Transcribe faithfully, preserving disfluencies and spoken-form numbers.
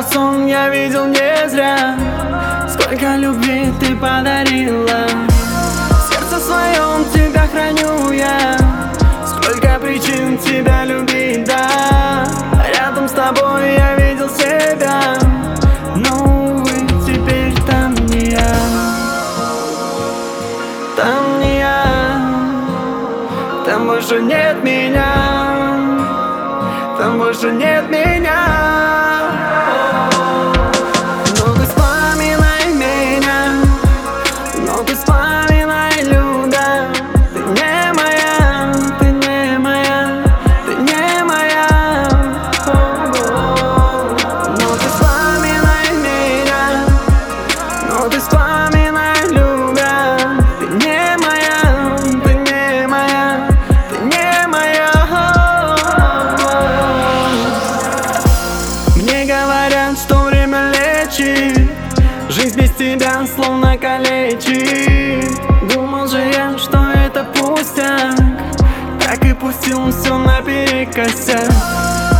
сон я видел не зря. Сколько любви ты подарила, в сердце своем тебя храню я. Сколько причин тебя любить, да. Рядом с тобой я видел себя, но, увы, теперь там не я. Там не я, там больше нет меня, там больше нет меня. Но ты вспоминай меня, но ты вспоминай, Люда. Ты не моя, ты не моя, ты не моя. Но ты вспоминай меня, но ты вспоминай, Люда. Ты не моя, ты не моя, ты не моя. Мне говорят, что время лечит, жизнь без тебя словно калечит. Думал же я, что это пустяк, так и пустил все наперекосяк.